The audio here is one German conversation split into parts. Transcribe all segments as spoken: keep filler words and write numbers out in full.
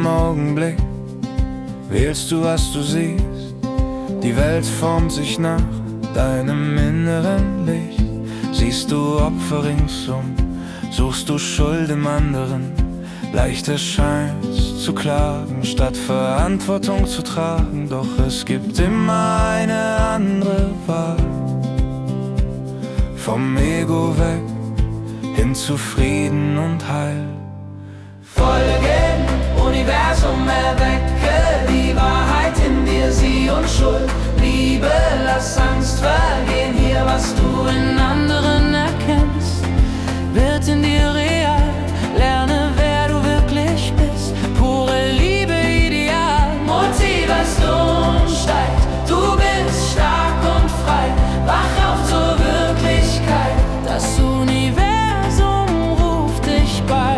jedem Augenblick wählst du, was du siehst. Die Welt formt sich nach deinem inneren Licht. Siehst du Opfer ringsum, suchst du Schuld im anderen. Leicht erscheint's zu klagen, statt Verantwortung zu tragen. Doch es gibt immer eine andere Wahl. Vom Ego weg hin zu Frieden und Heil. Folge, Universum, erwecke die Wahrheit in dir, sieh Unschuld, Liebe, lass Angst vergehen. Hier, was du in anderen erkennst, wird in dir real. Lerne, wer du wirklich bist, pure Liebe, ideal. Motivation steigt, du bist stark und frei. Wach auf zur Wirklichkeit, das Universum ruft dich bei.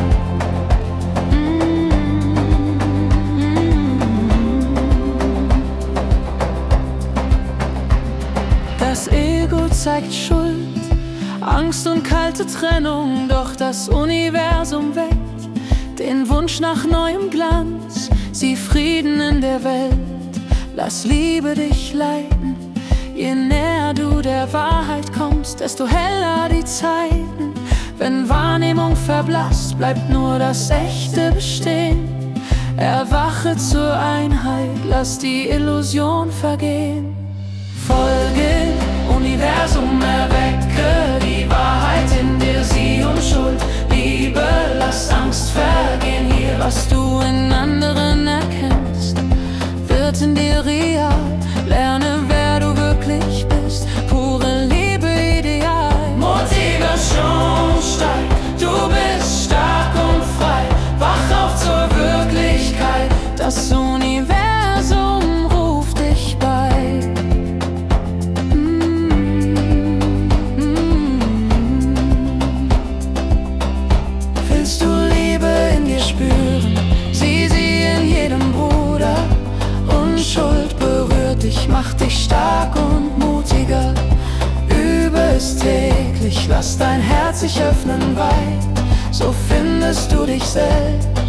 Das Ego zeigt Schuld, Angst und kalte Trennung, doch das Universum weckt den Wunsch nach neuem Glanz. Sieh Frieden in der Welt, lass Liebe dich leiten. Je näher du der Wahrheit kommst, desto heller die Zeiten. Wenn Wahrnehmung verblasst, bleibt nur das Echte bestehen. Erwache zur Einheit, lass die Illusion vergehen. Folge, Universum, erwecke die Wahrheit in dir, sieh Unschuld, Liebe, lass Angst vergehen. Hier, was du in anderen erkennst, wird in dir real. Lerne, wer du wirklich bist, pure Liebe, ideal. Motivation steigt, du bist stark und frei. Wach auf zur Wirklichkeit, das Universum ruft dich bei. Mach dich stark und mutiger, übe es täglich, lass dein Herz sich öffnen weit, so findest du dich selbst.